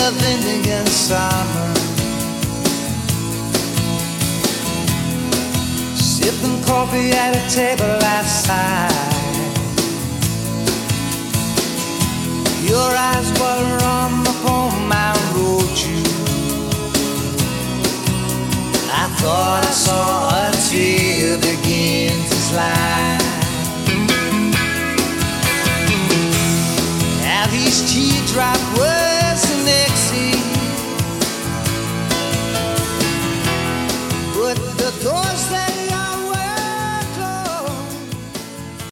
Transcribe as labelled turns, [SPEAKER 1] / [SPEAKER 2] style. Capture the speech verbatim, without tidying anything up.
[SPEAKER 1] of Indian summer, sipping coffee at a table outside. Your eyes were on the poem I wrote you. I thought I saw a tear begin to slide. Now these teardrops